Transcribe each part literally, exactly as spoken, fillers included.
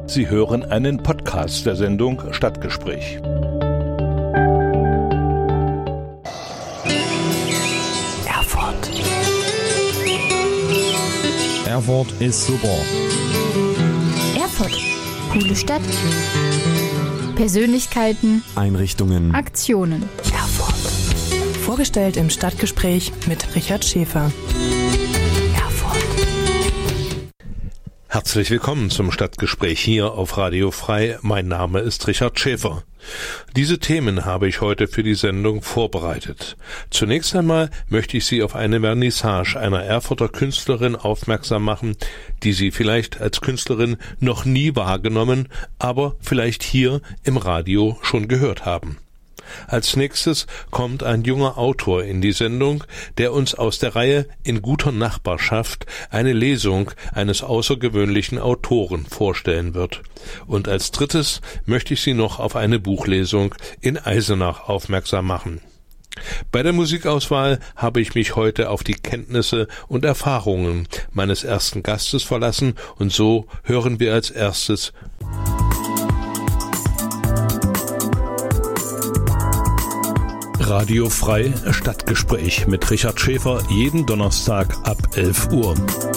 Sie hören einen Podcast der Sendung Stadtgespräch. Erfurt. Erfurt ist super. Erfurt. Coole Stadt. Persönlichkeiten. Einrichtungen. Aktionen. Erfurt. Vorgestellt im Stadtgespräch mit Richard Schäfer. Herzlich willkommen zum Stadtgespräch hier auf Radio Frei. Mein Name ist Richard Schäfer. Diese Themen habe ich heute für die Sendung vorbereitet. Zunächst einmal möchte ich Sie auf eine Vernissage einer Erfurter Künstlerin aufmerksam machen, die Sie vielleicht als Künstlerin noch nie wahrgenommen, aber vielleicht hier im Radio schon gehört haben. Als nächstes kommt ein junger Autor in die Sendung, der uns aus der Reihe In guter Nachbarschaft eine Lesung eines außergewöhnlichen Autoren vorstellen wird. Und als drittes möchte ich Sie noch auf eine Buchlesung in Eisenach aufmerksam machen. Bei der Musikauswahl habe ich mich heute auf die Kenntnisse und Erfahrungen meines ersten Gastes verlassen, und so hören wir als erstes Radio Frei Stadtgespräch mit Richard Schäfer, jeden Donnerstag ab elf Uhr.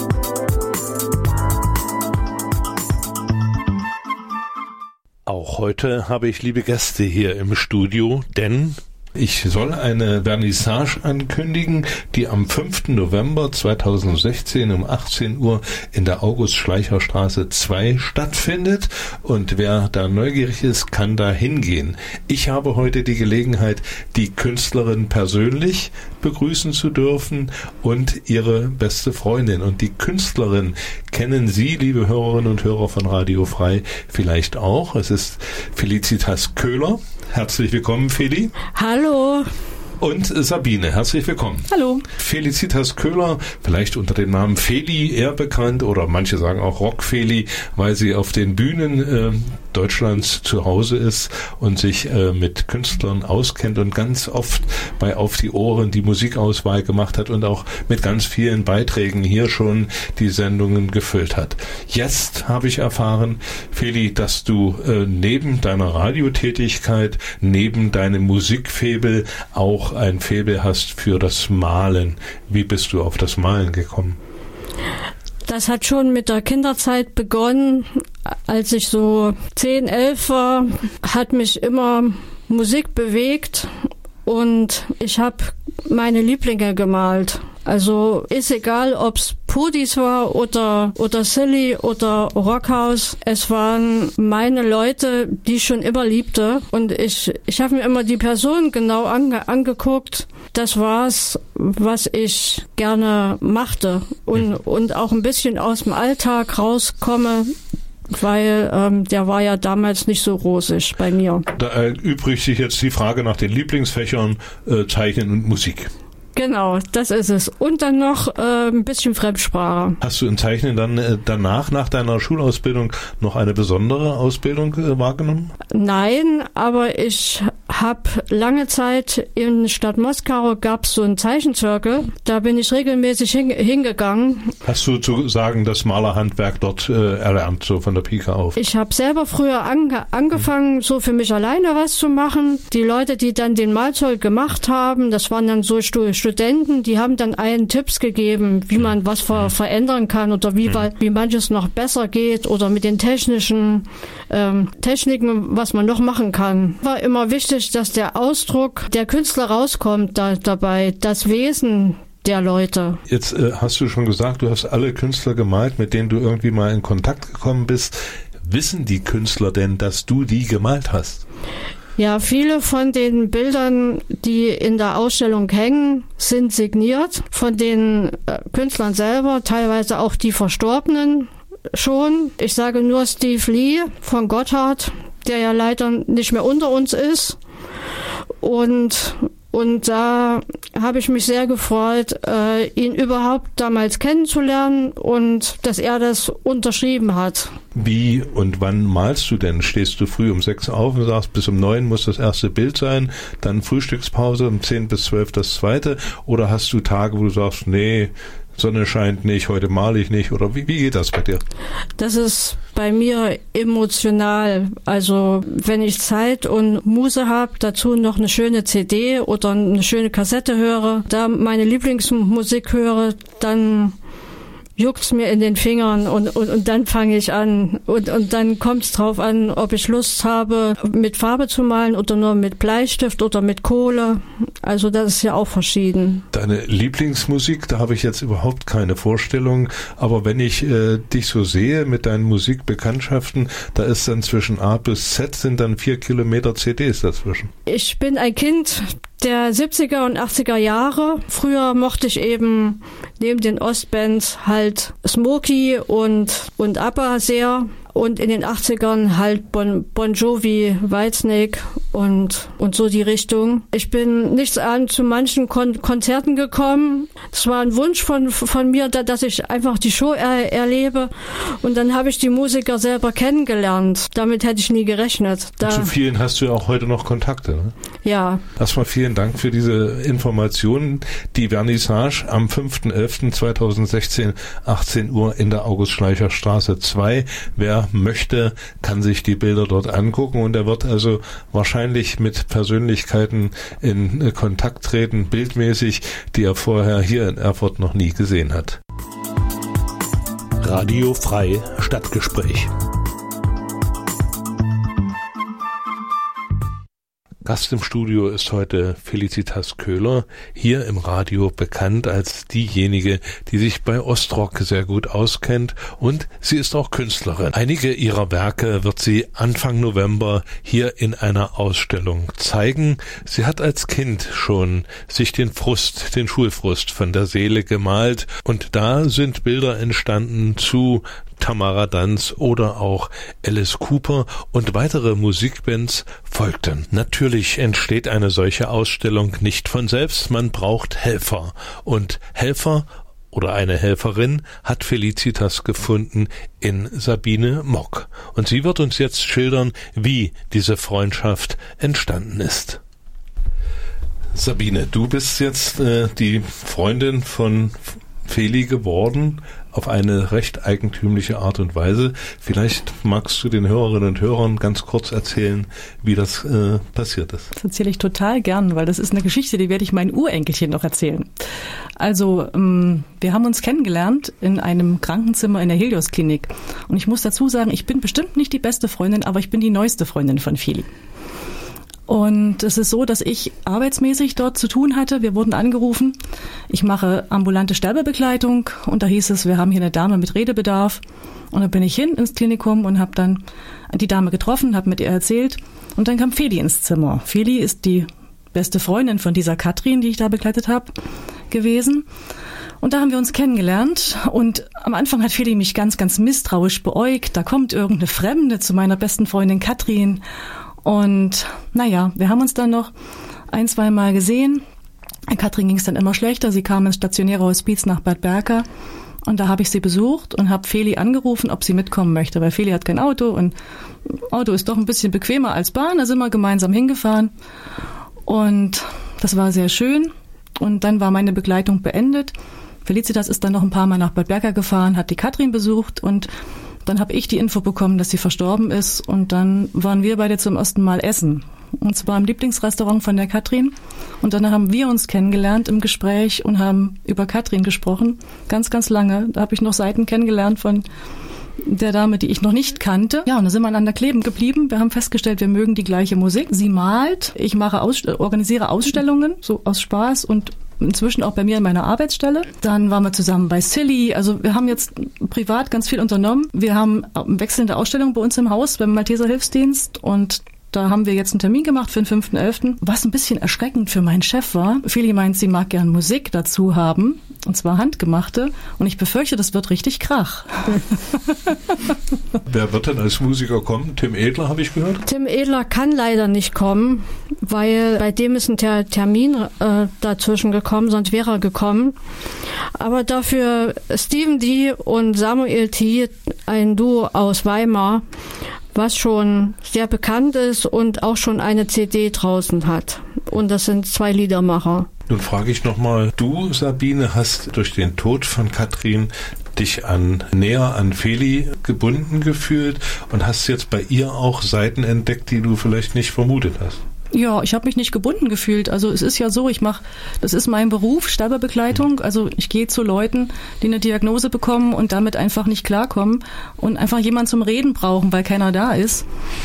Auch heute habe ich liebe Gäste hier im Studio, denn ich soll eine Vernissage ankündigen, die am fünften November zweitausendsechzehn um achtzehn Uhr in der August-Schleicher-Straße zwei stattfindet, und wer da neugierig ist, kann da hingehen. Ich habe heute die Gelegenheit, die Künstlerin persönlich begrüßen zu dürfen und ihre beste Freundin. Und die Künstlerin kennen Sie, liebe Hörerinnen und Hörer von Radio Frei, vielleicht auch. Es ist Felicitas Köhler. Herzlich willkommen, Feli. Hallo. Und Sabine, herzlich willkommen. Hallo. Felicitas Köhler, vielleicht unter dem Namen Feli eher bekannt, oder manche sagen auch Rock-Feli, weil sie auf den Bühnen äh, Deutschlands zu Hause ist und sich äh, mit Künstlern auskennt und ganz oft bei Auf die Ohren die Musikauswahl gemacht hat und auch mit ganz vielen Beiträgen hier schon die Sendungen gefüllt hat. Jetzt habe ich erfahren, Feli, dass du äh, neben deiner Radiotätigkeit, neben deinem Musikfaible auch ein Faible hast für das Malen. Wie bist du auf das Malen gekommen? Das hat schon mit der Kinderzeit begonnen. Als ich so zehn, elf war, hat mich immer Musik bewegt und ich habe meine Lieblinge gemalt. Also ist egal, ob's Pudis war oder oder Silly oder Rockhaus. Es waren meine Leute, die ich schon immer liebte, und ich ich habe mir immer die Person genau ange, angeguckt. Das war's, was ich gerne machte, und und auch ein bisschen aus dem Alltag rauskomme, weil ähm, der war ja damals nicht so rosig bei mir. Da erübrigt sich jetzt die Frage nach den Lieblingsfächern äh, Zeichnen und Musik. Genau, das ist es. Und dann noch äh, ein bisschen Fremdsprache. Hast du im Zeichnen dann äh, danach, nach deiner Schulausbildung, noch eine besondere Ausbildung äh, wahrgenommen? Nein, aber ich habe lange Zeit in Stadt Moskau, gab es so einen Zeichenzirkel. Da bin ich regelmäßig hin, hingegangen. Hast du zu sagen, das Malerhandwerk dort äh, erlernt, so von der Pike auf? Ich habe selber früher ange, angefangen, mhm. so für mich alleine was zu machen. Die Leute, die dann den Malzoll gemacht haben, das waren dann so Stu- Studenten, die haben dann einen Tipps gegeben, wie man was ver- verändern kann oder wie, mhm. wie manches noch besser geht oder mit den technischen ähm, Techniken, was man noch machen kann. War immer wichtig, dass der Ausdruck der Künstler rauskommt da, dabei, das Wesen der Leute. Jetzt äh, hast du schon gesagt, du hast alle Künstler gemalt, mit denen du irgendwie mal in Kontakt gekommen bist. Wissen die Künstler denn, dass du die gemalt hast? Ja, viele von den Bildern, die in der Ausstellung hängen, sind signiert von den äh, Künstlern selber, teilweise auch die Verstorbenen schon. Ich sage nur Steve Lee von Gotthard, der ja leider nicht mehr unter uns ist. Und Und da habe ich mich sehr gefreut, äh, ihn überhaupt damals kennenzulernen und dass er das unterschrieben hat. Wie und wann malst du denn? Stehst du früh um sechs auf und sagst, bis um neun muss das erste Bild sein, dann Frühstückspause, um zehn bis zwölf das zweite? Oder hast du Tage, wo du sagst, nee, Sonne scheint nicht, heute male ich nicht? Oder wie, wie geht das bei dir? Das ist bei mir emotional. Also wenn ich Zeit und Muße habe, dazu noch eine schöne C D oder eine schöne Kassette höre, da meine Lieblingsmusik höre, dann juckt's mir in den Fingern und, und, und dann fange ich an. Und, und dann kommt es drauf an, ob ich Lust habe, mit Farbe zu malen oder nur mit Bleistift oder mit Kohle. Also das ist ja auch verschieden. Deine Lieblingsmusik, da habe ich jetzt überhaupt keine Vorstellung. Aber wenn ich äh, dich so sehe mit deinen Musikbekanntschaften, da ist dann zwischen A bis Z sind dann vier Kilometer C Ds dazwischen. Ich bin ein Kind der siebziger und achtziger Jahre. Früher mochte ich eben neben den Ostbands halt Smokey und, und ABBA sehr. Und in den achtzigern halt Bon, Bon Jovi, Whitesnake und, und so die Richtung. Ich bin nicht an zu manchen Kon- Konzerten gekommen. Das war ein Wunsch von, von mir, da, dass ich einfach die Show er, erlebe. Und dann habe ich die Musiker selber kennengelernt. Damit hätte ich nie gerechnet. Da, Zu vielen hast du ja auch heute noch Kontakte, ne? Ja. Erstmal vielen Dank für diese Informationen. Die Vernissage am fünften elften zweitausendsechzehn, achtzehn Uhr in der August-Schleicher-Straße zwei. Wer möchte, kann sich die Bilder dort angucken und er wird also wahrscheinlich mit Persönlichkeiten in Kontakt treten, bildmäßig, die er vorher hier in Erfurt noch nie gesehen hat. Radio Frei Stadtgespräch. Gast im Studio ist heute Felicitas Köhler, hier im Radio bekannt als diejenige, die sich bei Ostrock sehr gut auskennt, und sie ist auch Künstlerin. Einige ihrer Werke wird sie Anfang November hier in einer Ausstellung zeigen. Sie hat als Kind schon sich den Frust, den Schulfrust von der Seele gemalt, und da sind Bilder entstanden zu Tamara Danz oder auch Alice Cooper, und weitere Musikbands folgten. Natürlich entsteht eine solche Ausstellung nicht von selbst, man braucht Helfer. Und Helfer oder eine Helferin hat Felicitas gefunden in Sabine Mock. Und sie wird uns jetzt schildern, wie diese Freundschaft entstanden ist. Sabine, du bist jetzt äh, die Freundin von Feli geworden, auf eine recht eigentümliche Art und Weise. Vielleicht magst du den Hörerinnen und Hörern ganz kurz erzählen, wie das äh, passiert ist. Das erzähle ich total gern, weil das ist eine Geschichte, die werde ich meinen Urenkelchen noch erzählen. Also ähm, wir haben uns kennengelernt in einem Krankenzimmer in der Helios-Klinik. Und ich muss dazu sagen, ich bin bestimmt nicht die beste Freundin, aber ich bin die neueste Freundin von Feli. Und es ist so, dass ich arbeitsmäßig dort zu tun hatte. Wir wurden angerufen. Ich mache ambulante Sterbebegleitung und da hieß es, wir haben hier eine Dame mit Redebedarf. Und dann bin ich hin ins Klinikum und habe dann die Dame getroffen, habe mit ihr erzählt. Und dann kam Feli ins Zimmer. Feli ist die beste Freundin von dieser Katrin, die ich da begleitet habe, gewesen. Und da haben wir uns kennengelernt und am Anfang hat Feli mich ganz, ganz misstrauisch beäugt. Da kommt irgendeine Fremde zu meiner besten Freundin Katrin. Und naja, wir haben uns dann noch ein, zwei Mal gesehen. Katrin ging es dann immer schlechter. Sie kam ins stationäre Hospiz nach Bad Berka. Und da habe ich sie besucht und habe Feli angerufen, ob sie mitkommen möchte. Weil Feli hat kein Auto und Auto ist doch ein bisschen bequemer als Bahn. Da sind wir gemeinsam hingefahren. Und das war sehr schön. Und dann war meine Begleitung beendet. Felicitas ist dann noch ein paar Mal nach Bad Berka gefahren, hat die Katrin besucht und dann habe ich die Info bekommen, dass sie verstorben ist und dann waren wir beide zum ersten Mal essen. Und zwar im Lieblingsrestaurant von der Katrin. Und dann haben wir uns kennengelernt im Gespräch und haben über Katrin gesprochen. Ganz, ganz lange. Da habe ich noch Seiten kennengelernt von der Dame, die ich noch nicht kannte. Ja, und da sind wir aneinander kleben geblieben. Wir haben festgestellt, wir mögen die gleiche Musik. Sie malt, ich mache Aus- organisiere Ausstellungen, so aus Spaß und inzwischen auch bei mir in meiner Arbeitsstelle. Dann waren wir zusammen bei Silly. Also wir haben jetzt privat ganz viel unternommen. Wir haben wechselnde Ausstellungen bei uns im Haus beim Malteser Hilfsdienst und da haben wir jetzt einen Termin gemacht für den fünften elften Was ein bisschen erschreckend für meinen Chef war. Feli meint, sie mag gern Musik dazu haben, und zwar handgemachte. Und ich befürchte, das wird richtig Krach. Wer wird denn als Musiker kommen? Tim Edler, habe ich gehört? Tim Edler kann leider nicht kommen, weil bei dem ist ein Ter- Termin äh, dazwischen gekommen, sonst wäre er gekommen. Aber dafür Steven D. und Samuel T., ein Duo aus Weimar, was schon sehr bekannt ist und auch schon eine C D draußen hat. Und das sind zwei Liedermacher. Nun frage ich nochmal, du, Sabine, hast durch den Tod von Katrin dich an näher an Feli gebunden gefühlt und hast jetzt bei ihr auch Seiten entdeckt, die du vielleicht nicht vermutet hast. Ja, ich habe mich nicht gebunden gefühlt. Also es ist ja so, ich mache, das ist mein Beruf, Sterbebegleitung. Also ich gehe zu Leuten, die eine Diagnose bekommen und damit einfach nicht klarkommen und einfach jemanden zum Reden brauchen, weil keiner da ist.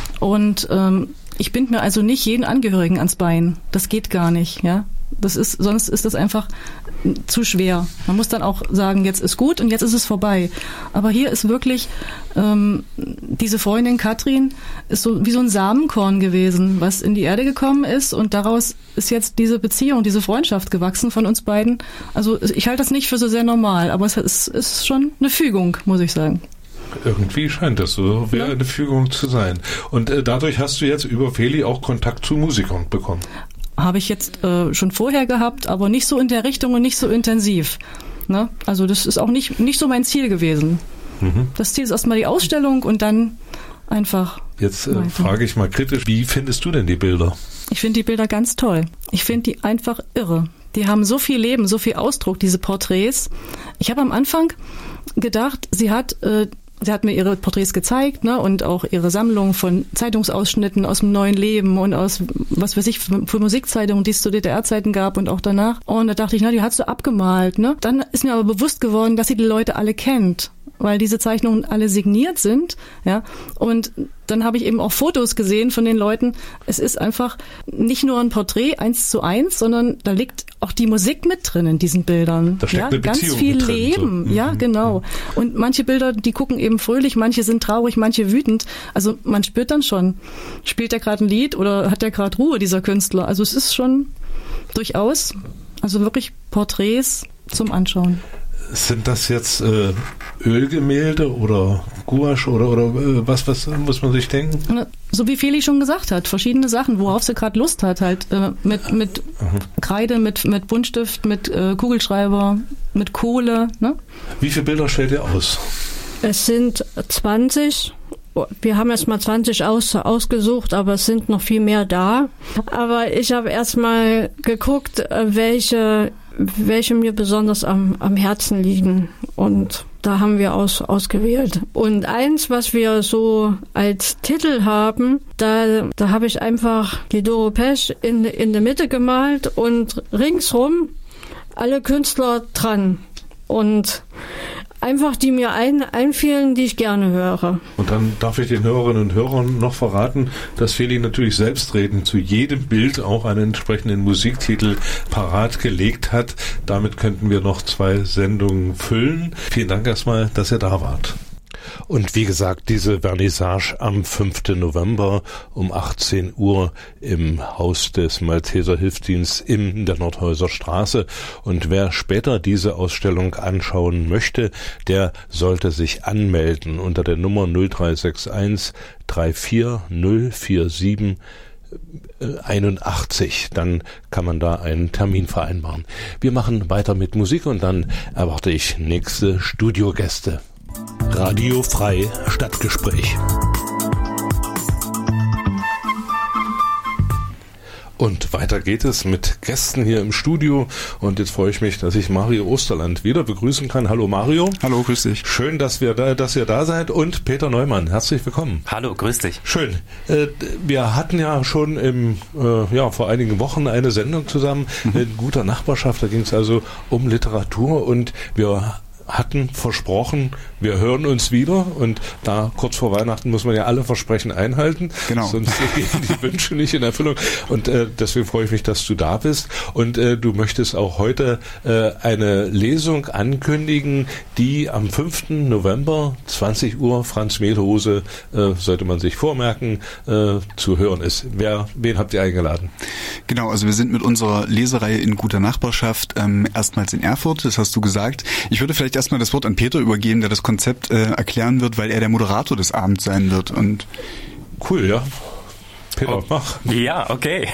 Und ähm, ich binde mir also nicht jeden Angehörigen ans Bein. Das geht gar nicht, ja. Das ist, sonst ist das einfach zu schwer. Man muss dann auch sagen, jetzt ist gut und jetzt ist es vorbei. Aber hier ist wirklich ähm, diese Freundin Katrin ist so wie so ein Samenkorn gewesen, was in die Erde gekommen ist und daraus ist jetzt diese Beziehung, diese Freundschaft gewachsen von uns beiden. Also ich halte das nicht für so sehr normal, aber es ist, ist schon eine Fügung, muss ich sagen. Irgendwie scheint das so, wäre ja. eine Fügung zu sein. Und äh, dadurch hast du jetzt über Feli auch Kontakt zu Musikern bekommen. Habe ich jetzt äh, schon vorher gehabt, aber nicht so in der Richtung und nicht so intensiv. Ne? Also das ist auch nicht, nicht so mein Ziel gewesen. Mhm. Das Ziel ist erstmal die Ausstellung und dann einfach Jetzt äh, frage ich mal kritisch, wie findest du denn die Bilder? Ich finde die Bilder ganz toll. Ich finde die einfach irre. Die haben so viel Leben, so viel Ausdruck, diese Porträts. Ich habe am Anfang gedacht, sie hat... Äh, Sie hat mir ihre Porträts gezeigt, ne, und auch ihre Sammlung von Zeitungsausschnitten aus dem neuen Leben und aus, was weiß ich, für, für Musikzeitungen, die es zu D D R-Zeiten gab und auch danach. Und da dachte ich, na, die hat sie abgemalt, ne. Dann ist mir aber bewusst geworden, dass sie die Leute alle kennt, weil diese Zeichnungen alle signiert sind, ja. Und dann habe ich eben auch Fotos gesehen von den Leuten. Es ist einfach nicht nur ein Porträt eins zu eins, sondern da liegt auch die Musik mit drin in diesen Bildern. Da steckt ja, eine ganz Beziehung viel mit drin, Leben, so. ja, genau. Und manche Bilder, die gucken eben fröhlich, manche sind traurig, manche wütend. Also man spürt dann schon, spielt der gerade ein Lied oder hat der gerade Ruhe, dieser Künstler. Also es ist schon durchaus, also wirklich Porträts zum Anschauen. Sind das jetzt äh, Ölgemälde oder Gouache oder, oder äh, was, was muss man sich denken? So wie Feli schon gesagt hat, verschiedene Sachen, worauf sie gerade Lust hat, halt äh, mit, mit Kreide, mit, mit Buntstift, mit äh, Kugelschreiber, mit Kohle. Ne? Wie viele Bilder stellt ihr aus? Es sind zwanzig. Wir haben erst mal zwanzig aus, ausgesucht, aber es sind noch viel mehr da. Aber ich habe erst mal geguckt, welche, welche mir besonders am, am Herzen liegen. Und da haben wir aus, ausgewählt. Und eins, was wir so als Titel haben, da, da habe ich einfach die Doro Pesch in, in der Mitte gemalt und ringsrum alle Künstler dran. Und einfach die mir ein, einfielen, die ich gerne höre. Und dann darf ich den Hörerinnen und Hörern noch verraten, dass Feli natürlich selbstredend zu jedem Bild auch einen entsprechenden Musiktitel parat gelegt hat. Damit könnten wir noch zwei Sendungen füllen. Vielen Dank erstmal, dass ihr da wart. Und wie gesagt, diese Vernissage am fünften November um achtzehn Uhr im Haus des Malteser Hilfsdienstes in der Nordhäuser Straße. Und wer später diese Ausstellung anschauen möchte, der sollte sich anmelden unter der Nummer null drei sechs eins drei vier null vier sieben einundachtzig. Dann kann man da einen Termin vereinbaren. Wir machen weiter mit Musik und dann erwarte ich nächste Studiogäste. Radio Frei Stadtgespräch. Und weiter geht es mit Gästen hier im Studio. Und jetzt freue ich mich, dass ich Mario Osterland wieder begrüßen kann. Hallo Mario. Hallo, grüß dich. Schön, dass wir da, dass ihr da seid. Und Peter Neumann, herzlich willkommen. Hallo, grüß dich. Schön. Wir hatten ja schon im, ja, vor einigen Wochen eine Sendung zusammen mhm. in guter Nachbarschaft. Da ging es also um Literatur und wir hatten versprochen, wir hören uns wieder und da kurz vor Weihnachten muss man ja alle Versprechen einhalten, genau. Sonst gehen die Wünsche nicht in Erfüllung und äh, deswegen freue ich mich, dass du da bist und äh, du möchtest auch heute äh, eine Lesung ankündigen, die am fünften November zwanzig Uhr Franz Mehlhose, äh, sollte man sich vormerken, äh, zu hören ist. Wer, wen habt ihr eingeladen? Genau, also wir sind mit unserer Lesereihe in guter Nachbarschaft ähm, erstmals in Erfurt, das hast du gesagt. Ich würde vielleicht erstmal das Wort an Peter übergeben, der das Konzept äh, erklären wird, weil er der Moderator des Abends sein wird. Und cool, ja. Peter, oh, mach. Ja, okay.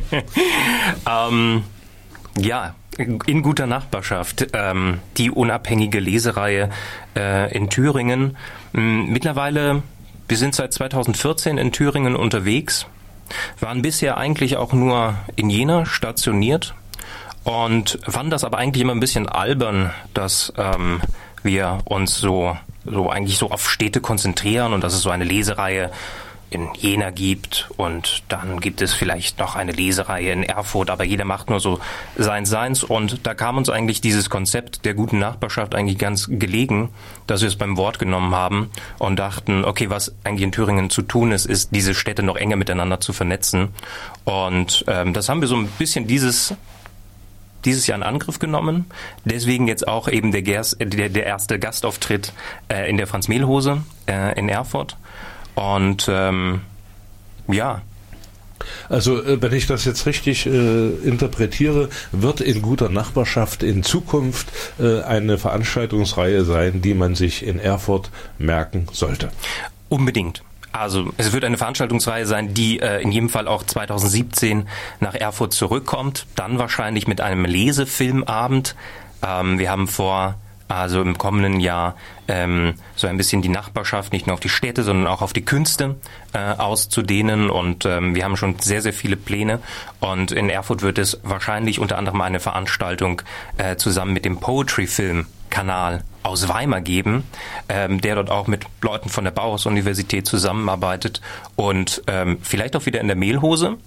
ähm, ja, in guter Nachbarschaft, ähm, die unabhängige Lesereihe äh, in Thüringen. Ähm, mittlerweile, wir sind seit zweitausendvierzehn in Thüringen unterwegs, waren bisher eigentlich auch nur in Jena stationiert. Und fand das aber eigentlich immer ein bisschen albern, dass ähm, wir uns so, so eigentlich so auf Städte konzentrieren und dass es so eine Lesereihe in Jena gibt und dann gibt es vielleicht noch eine Lesereihe in Erfurt, aber jeder macht nur so seins seins und da kam uns eigentlich dieses Konzept der guten Nachbarschaft eigentlich ganz gelegen, dass wir es beim Wort genommen haben und dachten, okay, was eigentlich in Thüringen zu tun ist, ist diese Städte noch enger miteinander zu vernetzen und ähm, das haben wir so ein bisschen dieses dieses Jahr in Angriff genommen. Deswegen jetzt auch eben der, Gers, der, der erste Gastauftritt äh, in der Franz-Mehl-Hose äh, in Erfurt. Und ähm, ja. Also wenn ich das jetzt richtig äh, interpretiere, wird in guter Nachbarschaft in Zukunft äh, eine Veranstaltungsreihe sein, die man sich in Erfurt merken sollte. Unbedingt. Also es wird eine Veranstaltungsreihe sein, die äh, in jedem Fall auch zwanzig siebzehn nach Erfurt zurückkommt. Dann wahrscheinlich mit einem Lesefilmabend. Ähm, wir haben vor... Also im kommenden Jahr ähm, so ein bisschen die Nachbarschaft nicht nur auf die Städte, sondern auch auf die Künste äh, auszudehnen. Und ähm, wir haben schon sehr, sehr viele Pläne. Und in Erfurt wird es wahrscheinlich unter anderem eine Veranstaltung äh, zusammen mit dem Poetry-Film-Kanal aus Weimar geben, ähm, der dort auch mit Leuten von der Bauhaus-Universität zusammenarbeitet. Und ähm, vielleicht auch wieder in der Mehlhose.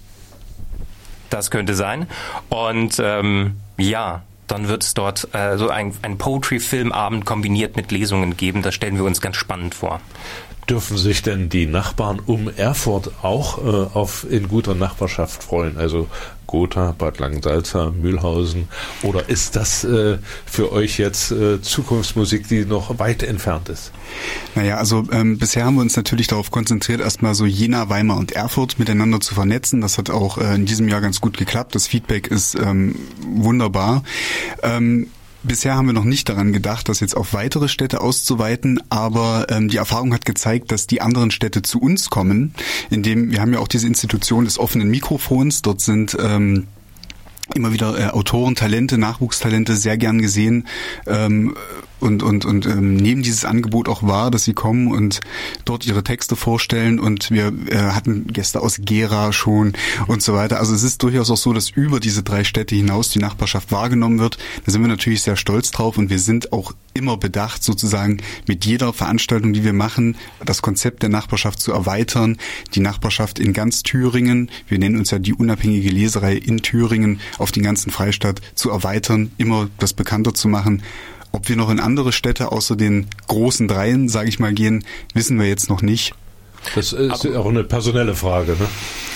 Das könnte sein. Und ähm, ja... Dann wird es dort äh, so ein, ein Poetry-Filmabend kombiniert mit Lesungen geben. Das stellen wir uns ganz spannend vor. Dürfen sich denn die Nachbarn um Erfurt auch äh, auf in guter Nachbarschaft freuen? Also Gotha, Bad Langensalza, Mühlhausen? Oder ist das äh, für euch jetzt äh, Zukunftsmusik, die noch weit entfernt ist? Naja, also ähm, bisher haben wir uns natürlich darauf konzentriert, erstmal so Jena, Weimar und Erfurt miteinander zu vernetzen. Das hat auch äh, in diesem Jahr ganz gut geklappt. Das Feedback ist ähm, wunderbar. Ähm, Bisher haben wir noch nicht daran gedacht, das jetzt auf weitere Städte auszuweiten, aber ähm, die Erfahrung hat gezeigt, dass die anderen Städte zu uns kommen, indem wir haben ja auch diese Institution des offenen Mikrofons. Dort sind ähm, immer wieder äh, Autoren, Talente, Nachwuchstalente sehr gern gesehen ähm, und und und ähm, nehmen dieses Angebot auch wahr, dass sie kommen und dort ihre Texte vorstellen und wir äh, hatten Gäste aus Gera schon und so weiter. Also es ist durchaus auch so, dass über diese drei Städte hinaus die Nachbarschaft wahrgenommen wird. Da sind wir natürlich sehr stolz drauf und wir sind auch immer bedacht, sozusagen mit jeder Veranstaltung, die wir machen, das Konzept der Nachbarschaft zu erweitern, die Nachbarschaft in ganz Thüringen, wir nennen uns ja die unabhängige Lesereihe in Thüringen, auf den ganzen Freistaat zu erweitern, immer das bekannter zu machen. Ob wir noch in andere Städte außer den großen Dreien, sage ich mal, gehen, wissen wir jetzt noch nicht. Das ist aber auch eine personelle Frage, ne?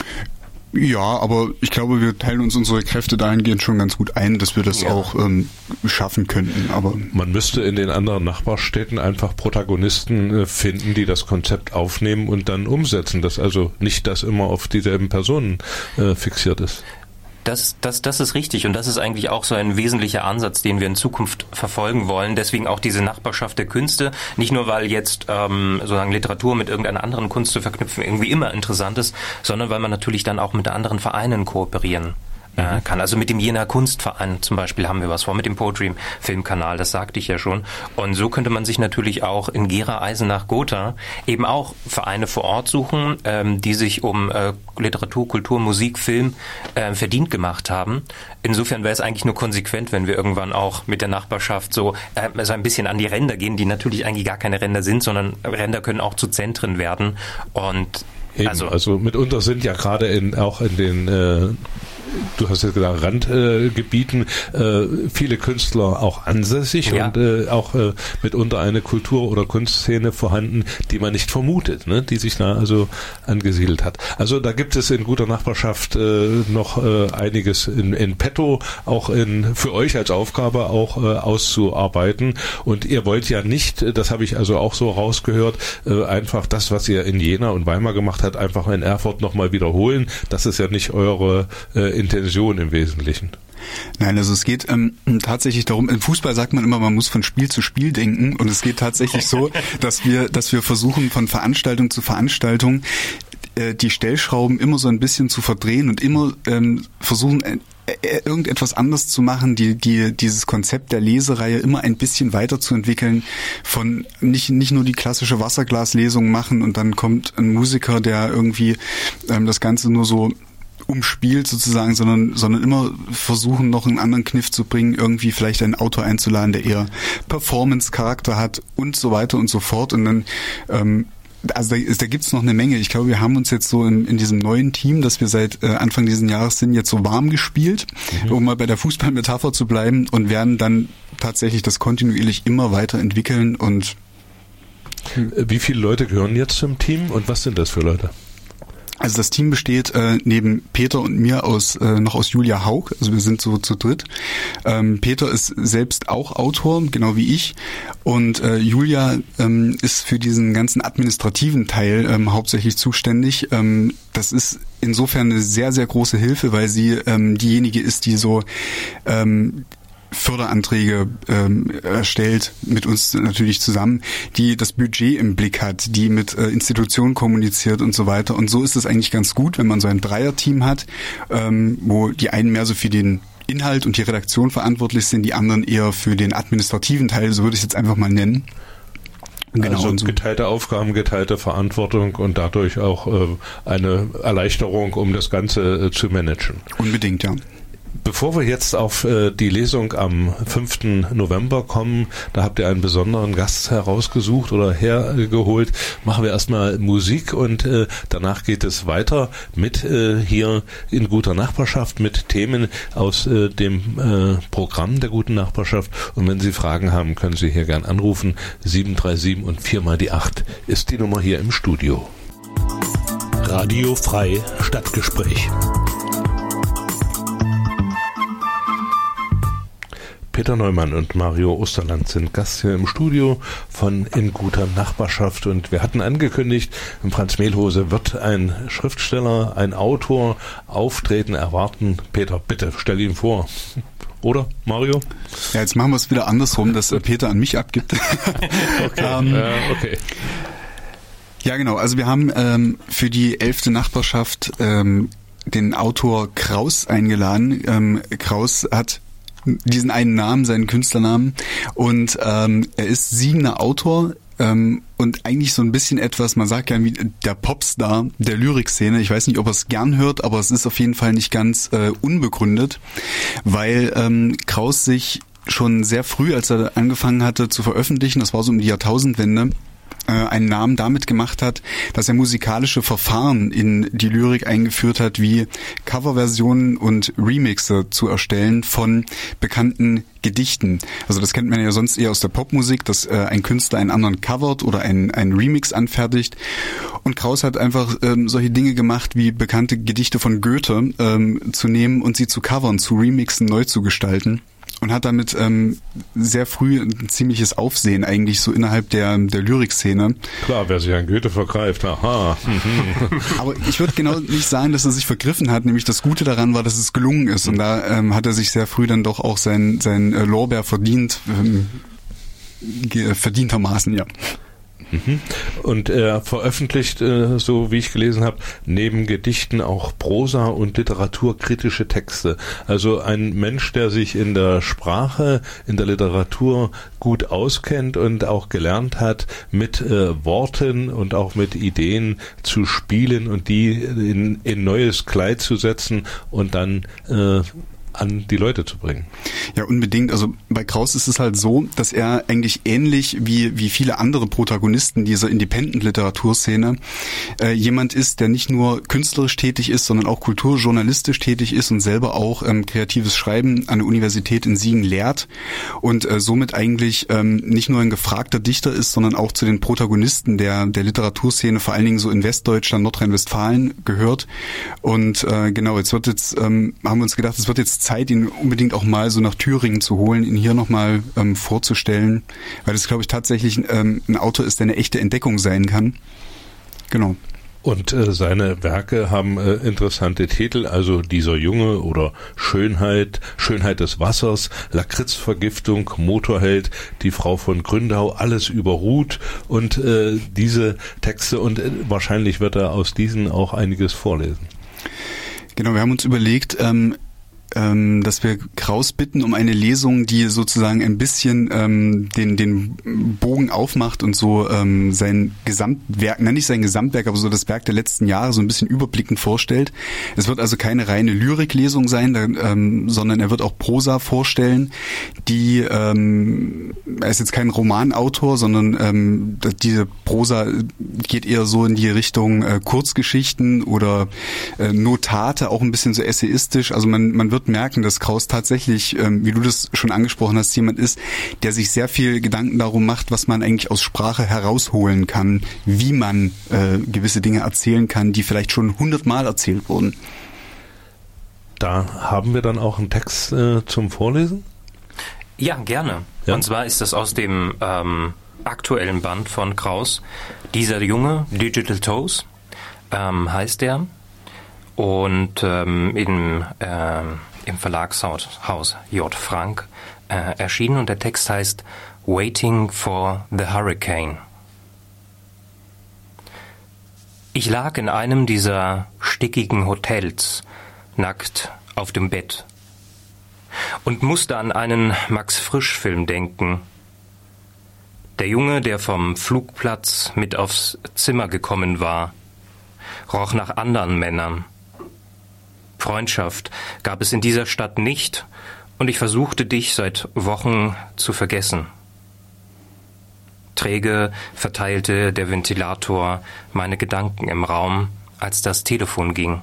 Ja, aber ich glaube, wir teilen uns unsere Kräfte dahingehend schon ganz gut ein, dass wir das ja. auch ähm, schaffen könnten. Aber man müsste in den anderen Nachbarstädten einfach Protagonisten äh, finden, die das Konzept aufnehmen und dann umsetzen. Dass also nicht das immer auf dieselben Personen äh, fixiert ist. Das, das, das ist richtig und das ist eigentlich auch so ein wesentlicher Ansatz, den wir in Zukunft verfolgen wollen. Deswegen auch diese Nachbarschaft der Künste. Nicht nur, weil jetzt ähm, sozusagen Literatur mit irgendeiner anderen Kunst zu verknüpfen irgendwie immer interessant ist, sondern weil man natürlich dann auch mit anderen Vereinen kooperieren äh, kann. Also mit dem Jena Kunstverein zum Beispiel haben wir was vor, mit dem Poetry-Filmkanal, das sagte ich ja schon. Und so könnte man sich natürlich auch in Gera, Eisenach, Gotha eben auch Vereine vor Ort suchen, ähm, die sich um äh, Literatur, Kultur, Musik, Film äh, verdient gemacht haben. Insofern wäre es eigentlich nur konsequent, wenn wir irgendwann auch mit der Nachbarschaft so, äh, so ein bisschen an die Ränder gehen, die natürlich eigentlich gar keine Ränder sind, sondern Ränder können auch zu Zentren werden. Und Eben, also, also mitunter sind ja gerade in, auch in den äh, du hast ja gesagt, Randgebieten, äh, äh, viele Künstler auch ansässig ja. und äh, auch äh, mitunter eine Kultur- oder Kunstszene vorhanden, die man nicht vermutet, ne, die sich da also angesiedelt hat. Also da gibt es in guter Nachbarschaft äh, noch äh, einiges in, in petto, auch in, für euch als Aufgabe auch äh, auszuarbeiten. Und ihr wollt ja nicht, das habe ich also auch so rausgehört, äh, einfach das, was ihr in Jena und Weimar gemacht habt, einfach in Erfurt nochmal wiederholen. Das ist ja nicht eure äh, Intention im Wesentlichen. Nein, also es geht ähm, tatsächlich darum, im Fußball sagt man immer, man muss von Spiel zu Spiel denken, und es geht tatsächlich so, dass wir, dass wir versuchen, von Veranstaltung zu Veranstaltung äh, die Stellschrauben immer so ein bisschen zu verdrehen und immer ähm, versuchen, äh, irgendetwas anders zu machen, die, die, dieses Konzept der Lesereihe immer ein bisschen weiterzuentwickeln, von nicht, nicht nur die klassische Wasserglaslesung machen und dann kommt ein Musiker, der irgendwie ähm, das Ganze nur so umspielt sozusagen, sondern sondern immer versuchen, noch einen anderen Kniff zu bringen, irgendwie vielleicht einen Autor einzuladen, der eher Performance-Charakter hat und so weiter und so fort. Und dann ähm, also da, da gibt's noch eine Menge. Ich glaube, wir haben uns jetzt so in, in diesem neuen Team, das wir seit äh, Anfang dieses Jahres sind, jetzt so warm gespielt, mhm. um mal bei der Fußballmetapher zu bleiben, und werden dann tatsächlich das kontinuierlich immer weiterentwickeln. Und wie viele Leute gehören jetzt zum Team und was sind das für Leute? Also das Team besteht äh, neben Peter und mir aus äh, noch aus Julia Haug, also wir sind so zu dritt. Ähm, Peter ist selbst auch Autor, genau wie ich, und äh, Julia ähm, ist für diesen ganzen administrativen Teil ähm, hauptsächlich zuständig. Ähm, das ist insofern eine sehr, sehr große Hilfe, weil sie ähm, diejenige ist, die so ähm, Förderanträge ähm, erstellt, mit uns natürlich zusammen, die das Budget im Blick hat, die mit äh, Institutionen kommuniziert und so weiter. Und so ist es eigentlich ganz gut, wenn man so ein Dreierteam hat, ähm, wo die einen mehr so für den Inhalt und die Redaktion verantwortlich sind, die anderen eher für den administrativen Teil, so würde ich es jetzt einfach mal nennen. Genau, also so. Geteilte Aufgaben, geteilte Verantwortung und dadurch auch äh, eine Erleichterung, um das Ganze äh, zu managen. Unbedingt, ja. Bevor wir jetzt auf äh, die Lesung am fünften November kommen, da habt ihr einen besonderen Gast herausgesucht oder hergeholt, machen wir erstmal Musik und äh, danach geht es weiter mit äh, hier in guter Nachbarschaft mit Themen aus äh, dem äh, Programm der guten Nachbarschaft. Und wenn Sie Fragen haben, können Sie hier gern anrufen. sieben drei sieben und vier mal die acht ist die Nummer hier im Studio. Radio Frei Stadtgespräch. Peter Neumann und Mario Osterland sind Gast hier im Studio von In guter Nachbarschaft, und wir hatten angekündigt, Franz Mehlhose wird ein Schriftsteller, ein Autor auftreten, erwarten. Peter, bitte, stell ihn vor. Oder, Mario? Ja, jetzt machen wir es wieder andersrum, dass Peter an mich abgibt. Okay, ähm, äh, okay. Ja, genau. Also wir haben ähm, für die elfte Nachbarschaft ähm, den Autor Kraus eingeladen. Ähm, Kraus hat diesen einen Namen, seinen Künstlernamen, und ähm, er ist singender Autor ähm, und eigentlich so ein bisschen etwas, man sagt ja wie der Popstar der Lyrikszene. Ich weiß nicht, ob er es gern hört, aber es ist auf jeden Fall nicht ganz äh, unbegründet, weil ähm, Kraus sich schon sehr früh, als er angefangen hatte zu veröffentlichen, das war so um die Jahrtausendwende, einen Namen damit gemacht hat, dass er musikalische Verfahren in die Lyrik eingeführt hat, wie Coverversionen und Remixe zu erstellen von bekannten Gedichten. Also das kennt man ja sonst eher aus der Popmusik, dass äh, ein Künstler einen anderen covert oder einen, einen Remix anfertigt. Und Kraus hat einfach ähm, solche Dinge gemacht, wie bekannte Gedichte von Goethe ähm, zu nehmen und sie zu covern, zu remixen, neu zu gestalten. Und hat damit ähm, sehr früh ein ziemliches Aufsehen eigentlich so innerhalb der der Lyrikszene. Klar, wer sich an Goethe vergreift, aha. Aber ich würde genau nicht sagen, dass er sich vergriffen hat. Nämlich das Gute daran war, dass es gelungen ist. Und da ähm, hat er sich sehr früh dann doch auch sein sein äh, Lorbeer verdient, ähm, verdientermaßen, ja. Und er veröffentlicht, äh, so wie ich gelesen habe, neben Gedichten auch Prosa und literaturkritische Texte. Also ein Mensch, der sich in der Sprache, in der Literatur gut auskennt und auch gelernt hat, mit äh, Worten und auch mit Ideen zu spielen und die in, in neues Kleid zu setzen und dann äh, an die Leute zu bringen. Ja, unbedingt. Also bei Kraus ist es halt so, dass er eigentlich ähnlich wie wie viele andere Protagonisten dieser Independent-Literaturszene äh, jemand ist, der nicht nur künstlerisch tätig ist, sondern auch kulturjournalistisch tätig ist und selber auch ähm, kreatives Schreiben an der Universität in Siegen lehrt und äh, somit eigentlich ähm, nicht nur ein gefragter Dichter ist, sondern auch zu den Protagonisten der der Literaturszene, vor allen Dingen so in Westdeutschland, Nordrhein-Westfalen gehört. Und äh, genau, jetzt wird jetzt ähm, haben wir uns gedacht, es wird jetzt Zeit, ihn unbedingt auch mal so nach Thüringen zu holen, ihn hier nochmal ähm, vorzustellen, weil das, glaube ich, tatsächlich ähm, ein Autor ist, der eine echte Entdeckung sein kann. Genau. Und äh, seine Werke haben äh, interessante Titel, also Dieser Junge oder Schönheit, Schönheit des Wassers, Lakritzvergiftung, Motorheld, Die Frau von Gründau, Alles über Ruth und äh, diese Texte, und äh, wahrscheinlich wird er aus diesen auch einiges vorlesen. Genau, wir haben uns überlegt, ähm, ähm, dass wir Kraus bitten um eine Lesung, die sozusagen ein bisschen ähm, den den Bogen aufmacht und so ähm, sein Gesamtwerk, nenne ich sein Gesamtwerk, aber so das Werk der letzten Jahre so ein bisschen überblickend vorstellt. Es wird also keine reine Lyriklesung sein, da, ähm, sondern er wird auch Prosa vorstellen, die ähm, er ist jetzt kein Romanautor, sondern ähm, diese Prosa geht eher so in die Richtung äh, Kurzgeschichten oder äh, Notate, auch ein bisschen so essayistisch. Also man man wird merken, dass Kraus tatsächlich, ähm, wie du das schon angesprochen hast, jemand ist, der sich sehr viel Gedanken darum macht, was man eigentlich aus Sprache herausholen kann, wie man äh, gewisse Dinge erzählen kann, die vielleicht schon hundertmal erzählt wurden. Da haben wir dann auch einen Text äh, zum Vorlesen? Ja, gerne. Ja? Und zwar ist das aus dem ähm, aktuellen Band von Kraus, Dieser Junge, Digital Toes, ähm, heißt er. Und ähm, in, äh, im Verlagshaus J. Frank äh, erschienen. Und der Text heißt Waiting for the Hurricane. Ich lag in einem dieser stickigen Hotels, nackt auf dem Bett, und musste an einen Max-Frisch-Film denken. Der Junge, der vom Flugplatz mit aufs Zimmer gekommen war, roch nach anderen Männern. Freundschaft gab es in dieser Stadt nicht, und ich versuchte, dich seit Wochen zu vergessen. Träge verteilte der Ventilator meine Gedanken im Raum, als das Telefon ging.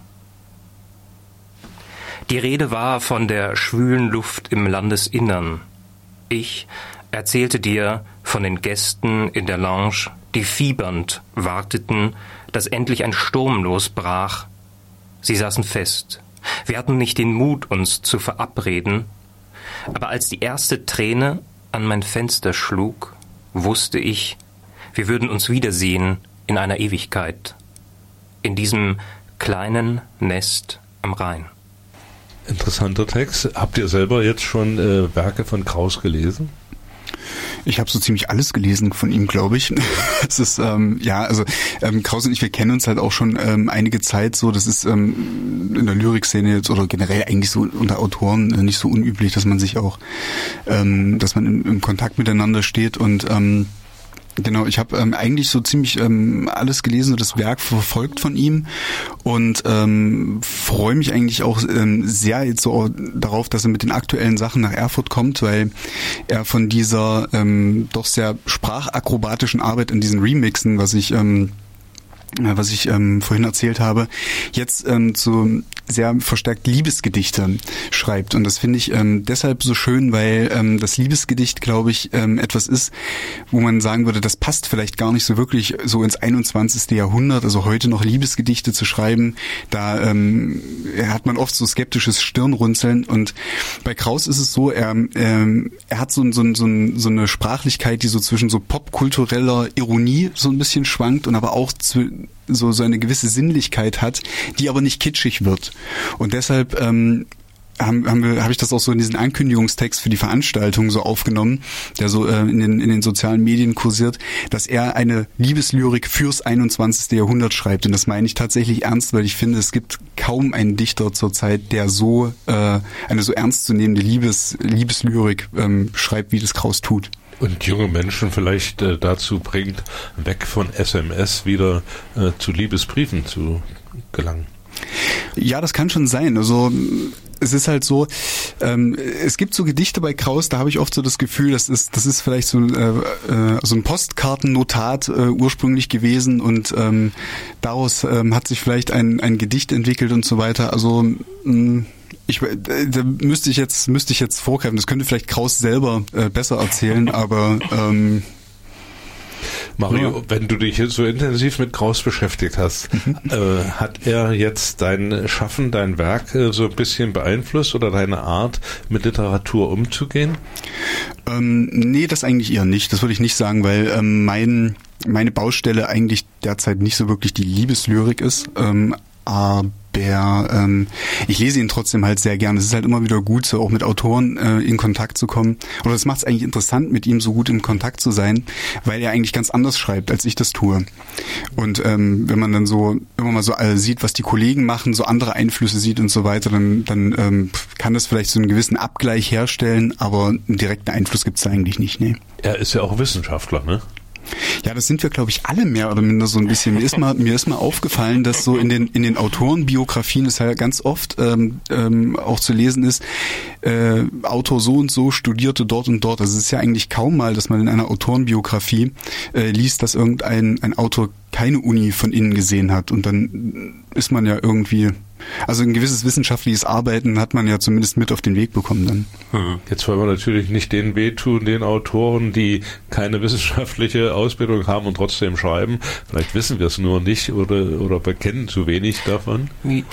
Die Rede war von der schwülen Luft im Landesinnern. Ich erzählte dir von den Gästen in der Lounge, die fiebernd warteten, dass endlich ein Sturm losbrach. Sie saßen fest. Wir hatten nicht den Mut, uns zu verabreden. Aber als die erste Träne an mein Fenster schlug, wusste ich, wir würden uns wiedersehen in einer Ewigkeit. In diesem kleinen Nest am Rhein. Interessanter Text. Habt ihr selber jetzt schon äh, Werke von Kraus gelesen? Ich habe so ziemlich alles gelesen von ihm, glaube ich. Es ist, ähm, ja, also ähm, Kraus und ich, wir kennen uns halt auch schon ähm, einige Zeit so. Das ist ähm, in der Lyrikszene jetzt oder generell eigentlich so unter Autoren äh, nicht so unüblich, dass man sich auch, ähm, dass man im, im Kontakt miteinander steht und ähm, genau, ich habe ähm, eigentlich so ziemlich ähm, alles gelesen und das Werk verfolgt von ihm und ähm, freue mich eigentlich auch ähm, sehr jetzt so darauf, dass er mit den aktuellen Sachen nach Erfurt kommt, weil er von dieser ähm, doch sehr sprachakrobatischen Arbeit in diesen Remixen, was ich ähm, was ich ähm, vorhin erzählt habe, jetzt ähm, zu sehr verstärkt Liebesgedichte schreibt. Und das finde ich ähm, deshalb so schön, weil ähm, das Liebesgedicht, glaube ich, ähm, etwas ist, wo man sagen würde, das passt vielleicht gar nicht so wirklich so ins einundzwanzigste Jahrhundert, also heute noch Liebesgedichte zu schreiben. Da ähm, hat man oft so skeptisches Stirnrunzeln. Und bei Kraus ist es so, er, ähm, er hat so, so, so, so eine Sprachlichkeit, die so zwischen so popkultureller Ironie so ein bisschen schwankt und aber auch zu so so eine gewisse Sinnlichkeit hat, die aber nicht kitschig wird. Und deshalb ähm, haben, haben wir, habe ich das auch so in diesen Ankündigungstext für die Veranstaltung so aufgenommen, der so äh, in den in den sozialen Medien kursiert, dass er eine Liebeslyrik fürs einundzwanzigste Jahrhundert schreibt. Und das meine ich tatsächlich ernst, weil ich finde, es gibt kaum einen Dichter zurzeit, der so äh, eine so ernstzunehmende Liebes Liebeslyrik ähm, schreibt, wie das Kraus tut. Und junge Menschen vielleicht äh, dazu bringt, weg von S M S wieder äh, zu Liebesbriefen zu gelangen. Ja, das kann schon sein. Also es ist halt so, ähm, es gibt so Gedichte bei Kraus, da habe ich oft so das Gefühl, das ist, das ist vielleicht so, äh, äh, so ein Postkartennotat äh, ursprünglich gewesen und ähm, daraus ähm, hat sich vielleicht ein, ein Gedicht entwickelt und so weiter. Also mh, Ich, da müsste ich jetzt müsste ich jetzt vorgreifen. Das könnte vielleicht Kraus selber äh, besser erzählen, aber ähm, Mario, ja. Wenn du dich jetzt so intensiv mit Kraus beschäftigt hast, mhm. äh, hat er jetzt dein Schaffen, dein Werk äh, so ein bisschen beeinflusst oder deine Art, mit Literatur umzugehen? Ähm, nee, das eigentlich eher nicht. Das würde ich nicht sagen, weil ähm, mein meine Baustelle eigentlich derzeit nicht so wirklich die Liebeslyrik ist. Ähm, aber aber ähm, ich lese ihn trotzdem halt sehr gern. Es ist halt immer wieder gut, so auch mit Autoren äh, in Kontakt zu kommen. Oder das macht es eigentlich interessant, mit ihm so gut in Kontakt zu sein, weil er eigentlich ganz anders schreibt, als ich das tue. Und ähm, wenn man dann so immer mal so äh, sieht, was die Kollegen machen, so andere Einflüsse sieht und so weiter, dann, dann ähm, kann das vielleicht so einen gewissen Abgleich herstellen, aber einen direkten Einfluss gibt es da eigentlich nicht. Nee. Er ist ja auch Wissenschaftler, ne? Ja, das sind wir, glaube ich, alle mehr oder minder so ein bisschen. Mir ist mal, mir ist mal aufgefallen, dass so in den in den Autorenbiografien es halt ganz oft ähm, ähm, auch zu lesen ist, äh, Autor so und so studierte dort und dort. Also es ist ja eigentlich kaum mal, dass man in einer Autorenbiografie äh, liest, dass irgendein ein Autor keine Uni von innen gesehen hat. Und dann ist man ja irgendwie... Also ein gewisses wissenschaftliches Arbeiten hat man ja zumindest mit auf den Weg bekommen dann. Jetzt wollen wir natürlich nicht denen wehtun, den Autoren, die keine wissenschaftliche Ausbildung haben und trotzdem schreiben. Vielleicht wissen wir es nur nicht oder, oder wir kennen zu wenig davon.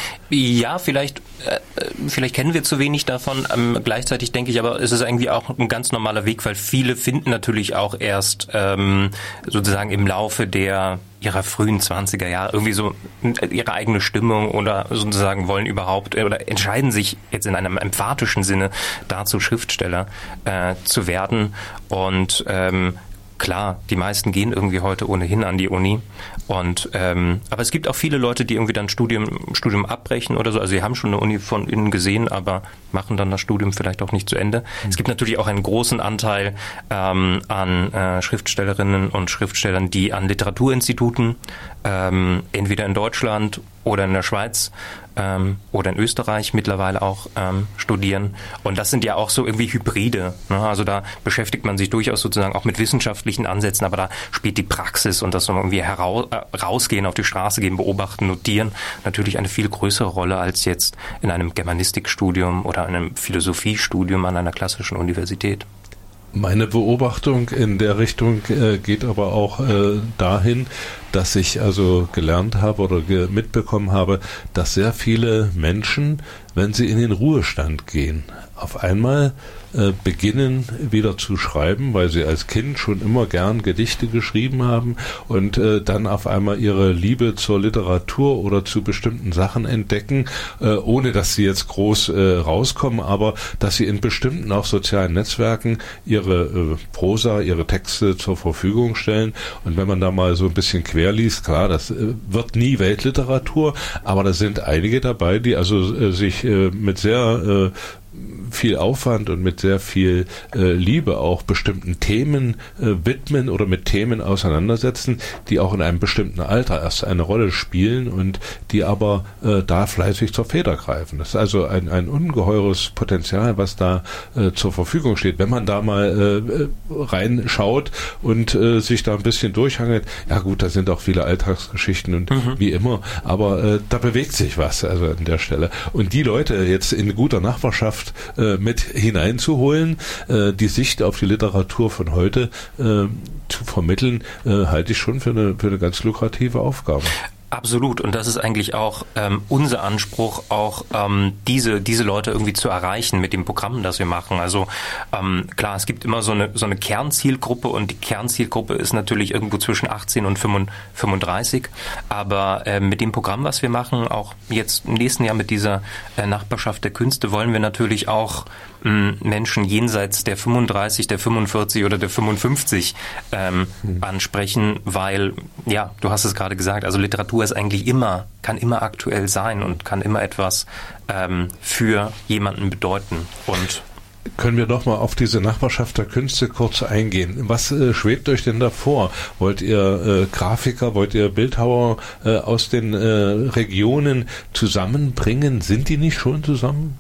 Ja, vielleicht, äh, vielleicht kennen wir zu wenig davon. Ähm, gleichzeitig denke ich aber, es ist irgendwie auch ein ganz normaler Weg, weil viele finden natürlich auch erst ähm, sozusagen im Laufe der ihrer frühen zwanziger Jahre irgendwie so ihre eigene Stimmung oder sozusagen wollen überhaupt oder entscheiden sich jetzt in einem emphatischen Sinne dazu, Schriftsteller äh, zu werden. Und ähm, klar, die meisten gehen irgendwie heute ohnehin an die Uni. Und ähm, aber es gibt auch viele Leute, die irgendwie dann Studium Studium abbrechen oder so. Also sie haben schon eine Uni von innen gesehen, aber machen dann das Studium vielleicht auch nicht zu Ende. Mhm. Es gibt natürlich auch einen großen Anteil ähm, an äh, Schriftstellerinnen und Schriftstellern, die an Literaturinstituten ähm, entweder in Deutschland oder in der Schweiz ähm, oder in Österreich mittlerweile auch ähm, studieren. Und das sind ja auch so irgendwie Hybride. Ne? Also da beschäftigt man sich durchaus sozusagen auch mit wissenschaftlichen Ansätzen, aber da spielt die Praxis und das so irgendwie heraus, äh, rausgehen, auf die Straße gehen, beobachten, notieren natürlich eine viel größere Rolle als jetzt in einem Germanistikstudium oder einem Philosophiestudium an einer klassischen Universität. Meine Beobachtung in der Richtung äh, geht aber auch äh, dahin, dass ich also gelernt habe oder ge- mitbekommen habe, dass sehr viele Menschen, wenn sie in den Ruhestand gehen, auf einmal äh, beginnen wieder zu schreiben, weil sie als Kind schon immer gern Gedichte geschrieben haben und äh, dann auf einmal ihre Liebe zur Literatur oder zu bestimmten Sachen entdecken, äh, ohne dass sie jetzt groß äh, rauskommen, aber dass sie in bestimmten auch sozialen Netzwerken ihre äh, Prosa, ihre Texte zur Verfügung stellen. Und wenn man da mal so ein bisschen quer liest, klar, das äh, wird nie Weltliteratur, aber da sind einige dabei, die also äh, sich äh, mit sehr äh, viel Aufwand und mit sehr viel äh, Liebe auch bestimmten Themen äh, widmen oder mit Themen auseinandersetzen, die auch in einem bestimmten Alter erst eine Rolle spielen und die aber äh, da fleißig zur Feder greifen. Das ist also ein, ein ungeheures Potenzial, was da äh, zur Verfügung steht. Wenn man da mal äh, reinschaut und äh, sich da ein bisschen durchhangelt, ja gut, da sind auch viele Alltagsgeschichten und mhm. wie immer, aber äh, da bewegt sich was also an der Stelle. Und die Leute jetzt in guter Nachbarschaft mit hineinzuholen, die Sicht auf die Literatur von heute äh, zu vermitteln, äh, halte ich schon für eine, für eine ganz lukrative Aufgabe. Absolut. Und das ist eigentlich auch ähm, unser Anspruch, auch ähm, diese diese Leute irgendwie zu erreichen mit dem Programm, das wir machen. Also ähm, klar, es gibt immer so eine so eine Kernzielgruppe und die Kernzielgruppe ist natürlich irgendwo zwischen achtzehn und fünfunddreißig. Aber äh, mit dem Programm, was wir machen, auch jetzt im nächsten Jahr mit dieser äh, Nachbarschaft der Künste, wollen wir natürlich auch mh, Menschen jenseits der fünfunddreißig, der fünfundvierzig oder der fünfundfünfzig ähm, mhm. ansprechen, weil, ja, du hast es gerade gesagt, also Literatur ist eigentlich immer, kann immer aktuell sein und kann immer etwas ähm, für jemanden bedeuten. Und können wir noch mal auf diese Nachbarschaft der Künste kurz eingehen. Was äh, schwebt euch denn da vor? Wollt ihr äh, Grafiker, wollt ihr Bildhauer äh, aus den äh, Regionen zusammenbringen? Sind die nicht schon zusammen?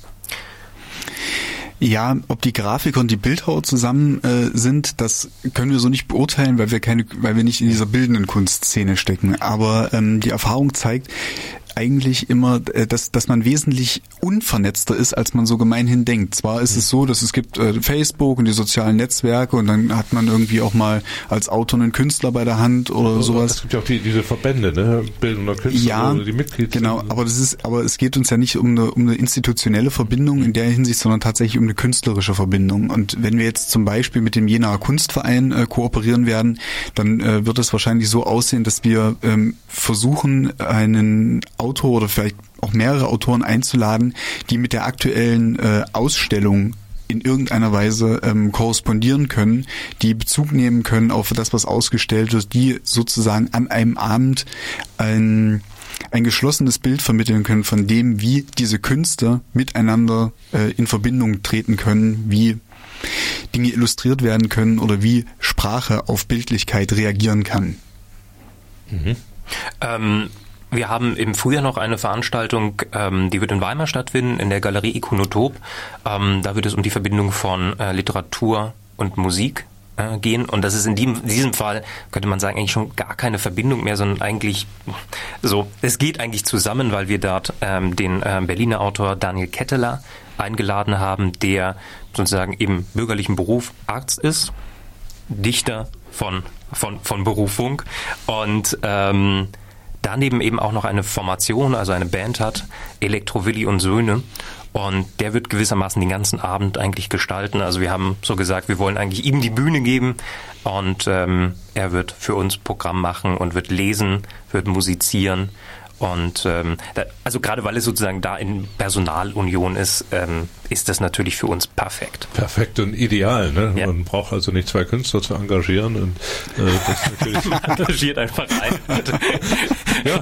Ja, ob die Grafiker und die Bildhauer zusammen äh, sind, das können wir so nicht beurteilen, weil wir keine, weil wir nicht in dieser bildenden Kunstszene stecken. Aber ähm, die Erfahrung zeigt eigentlich immer, dass dass man wesentlich unvernetzter ist, als man so gemeinhin denkt. Zwar ist es so, dass es gibt äh, Facebook und die sozialen Netzwerke und dann hat man irgendwie auch mal als Autor einen Künstler bei der Hand oder also, sowas. Es gibt ja auch die, diese Verbände, ne, bildender Künstler, ja, oder die Mitglieder. Genau, aber das ist, aber es geht uns ja nicht um eine, um eine institutionelle Verbindung in der Hinsicht, sondern tatsächlich um eine künstlerische Verbindung. Und wenn wir jetzt zum Beispiel mit dem Jenaer Kunstverein äh, kooperieren werden, dann äh, wird es wahrscheinlich so aussehen, dass wir ähm, versuchen, einen Autor oder vielleicht auch mehrere Autoren einzuladen, die mit der aktuellen äh, Ausstellung in irgendeiner Weise ähm, korrespondieren können, die Bezug nehmen können auf das, was ausgestellt wird, die sozusagen an einem Abend ein, ein geschlossenes Bild vermitteln können von dem, wie diese Künste miteinander äh, in Verbindung treten können, wie Dinge illustriert werden können oder wie Sprache auf Bildlichkeit reagieren kann. Mhm. Ähm Wir haben im Frühjahr noch eine Veranstaltung, ähm, die wird in Weimar stattfinden, in der Galerie Ikonotop. Ähm, da wird es um die Verbindung von äh, Literatur und Musik äh, gehen. Und das ist in, dem, in diesem Fall, könnte man sagen, eigentlich schon gar keine Verbindung mehr, sondern eigentlich so, es geht eigentlich zusammen, weil wir dort ähm, den äh, Berliner Autor Daniel Ketteler eingeladen haben, der sozusagen im bürgerlichen Beruf Arzt ist, Dichter von, von, von Berufung und ähm, daneben eben auch noch eine Formation, also eine Band hat, Elektro-Willi und Söhne. Und der wird gewissermaßen den ganzen Abend eigentlich gestalten. Also wir haben so gesagt, wir wollen eigentlich ihm die Bühne geben. Und ähm, er wird für uns Programm machen und wird lesen, wird musizieren. Und ähm, da, also gerade weil es sozusagen da in Personalunion ist, ähm, ist das natürlich für uns perfekt. Perfekt und ideal, ne? Ja. Man braucht also nicht zwei Künstler zu engagieren und äh, das natürlich engagiert einfach ein. ja.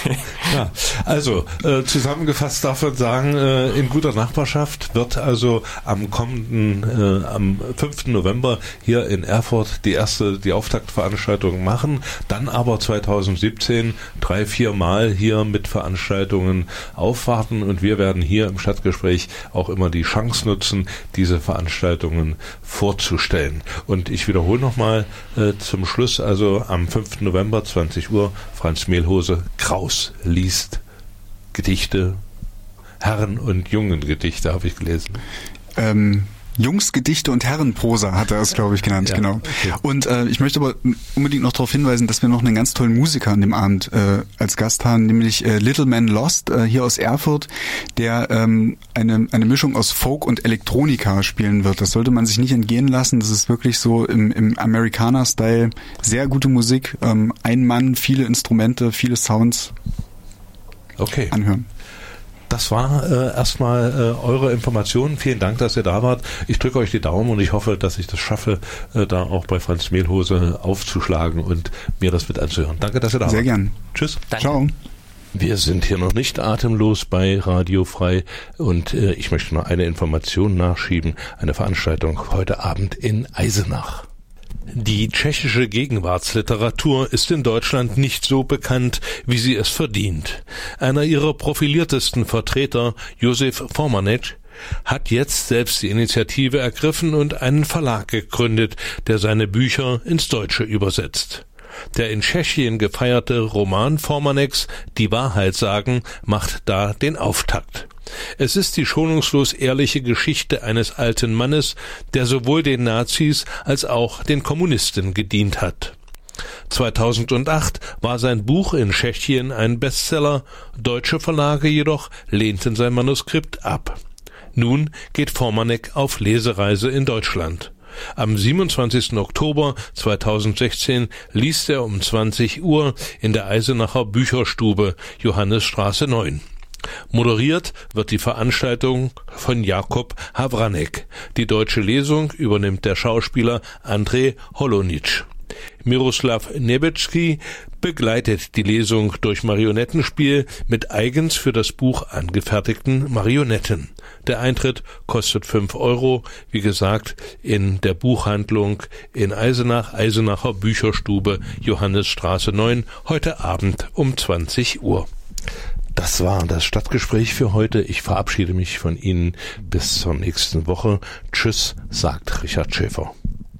ja, also äh, zusammengefasst darf man sagen, äh, in guter Nachbarschaft wird also am kommenden, äh, am fünften November hier in Erfurt die erste, die Auftaktveranstaltung machen, dann aber zweitausendsiebzehn drei, vier Mal hier mit Veranstaltungen aufwarten und wir werden hier im Stadtgespräch auch immer die Chance nutzen, diese Veranstaltungen vorzustellen. Und ich wiederhole nochmal äh, zum Schluss, also am fünften November, zwanzig Uhr, Franz Mehlhose, Kraus liest Gedichte, Herren- und Jungen-Gedichte, habe ich gelesen. Ähm, Jungsgedichte und Herrenprosa hat er es, glaube ich, genannt, ja, genau. Okay. Und äh, ich möchte aber unbedingt noch darauf hinweisen, dass wir noch einen ganz tollen Musiker an dem Abend äh, als Gast haben, nämlich äh, Little Man Lost, äh, hier aus Erfurt, der ähm, eine eine Mischung aus Folk und Elektronika spielen wird. Das sollte man sich nicht entgehen lassen. Das ist wirklich so im, im Amerikaner-Style sehr gute Musik. Ähm, ein Mann, viele Instrumente, viele Sounds. Okay. Anhören. Das war äh, erstmal äh, eure Informationen. Vielen Dank, dass ihr da wart. Ich drücke euch die Daumen und ich hoffe, dass ich das schaffe, äh, da auch bei Franz Mehlhose aufzuschlagen und mir das mit anzuhören. Danke, dass ihr da Sehr wart. Sehr gern. Tschüss. Danke. Ciao. Wir sind hier noch nicht atemlos bei Radio Frei und äh, ich möchte noch eine Information nachschieben. Eine Veranstaltung heute Abend in Eisenach. Die tschechische Gegenwartsliteratur ist in Deutschland nicht so bekannt, wie sie es verdient. Einer ihrer profiliertesten Vertreter, Josef Formanek, hat jetzt selbst die Initiative ergriffen und einen Verlag gegründet, der seine Bücher ins Deutsche übersetzt. Der in Tschechien gefeierte Roman Formaneks Die Wahrheit sagen macht da den Auftakt. Es ist die schonungslos ehrliche Geschichte eines alten Mannes, der sowohl den Nazis als auch den Kommunisten gedient hat. zweitausendacht war sein Buch in Tschechien ein Bestseller, deutsche Verlage jedoch lehnten sein Manuskript ab. Nun geht Formanek auf Lesereise in Deutschland. Am siebenundzwanzigsten Oktober zweitausendsechzehn liest er um zwanzig Uhr in der Eisenacher Bücherstube, Johannesstraße neun. Moderiert wird die Veranstaltung von Jakob Havranek. Die deutsche Lesung übernimmt der Schauspieler André Holonitsch. Miroslav Nebetschky begleitet die Lesung durch Marionettenspiel mit eigens für das Buch angefertigten Marionetten. Der Eintritt kostet fünf Euro, wie gesagt, in der Buchhandlung in Eisenach, Eisenacher Bücherstube, Johannesstraße neun, heute Abend um zwanzig Uhr. Das war das Stadtgespräch für heute. Ich verabschiede mich von Ihnen bis zur nächsten Woche. Tschüss, sagt Richard Schäfer.